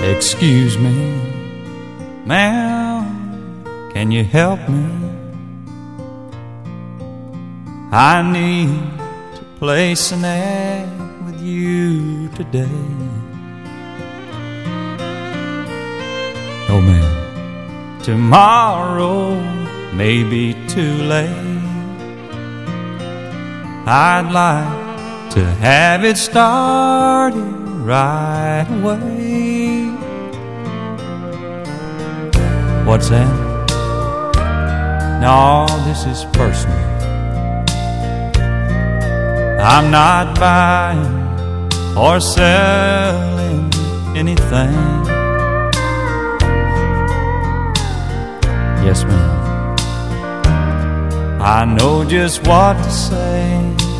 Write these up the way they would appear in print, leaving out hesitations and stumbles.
Excuse me, ma'am, can you help me? I need to place an ad with you today. Oh, ma'am, tomorrow may be too late. I'd like to have it started right away. What's that? No, this is personal. I'm not buying or selling anything. Yes, ma'am. I know just what to say.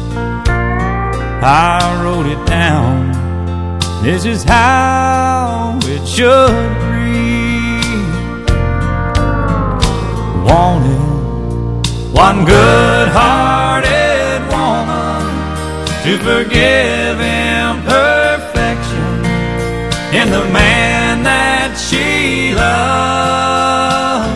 I wrote it down. This is how it should read. Wanted one good-hearted woman to forgive imperfection in the man that she loved.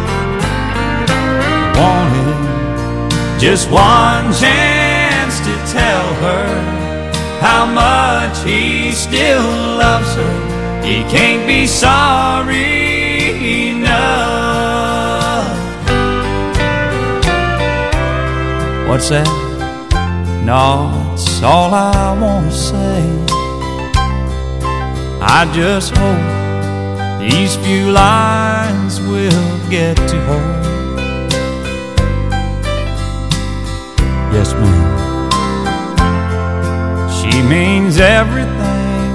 Wanted just one chance to tell her how much he still loves her. He can't be sorry enough. What's that? No, that's all I want to say. I just hope these few lines will get to her. Yes, ma'am. She means everything.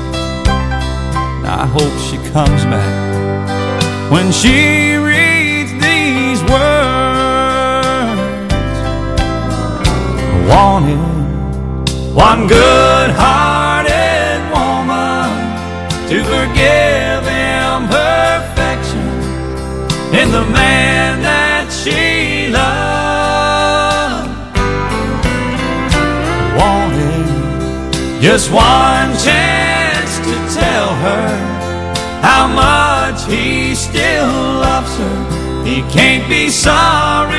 I hope she comes back when she reads these words. I wanted one good-hearted woman to forgive imperfection in the man that she loved. Wanted just one chance to tell her how much he still loves her. He can't be sorry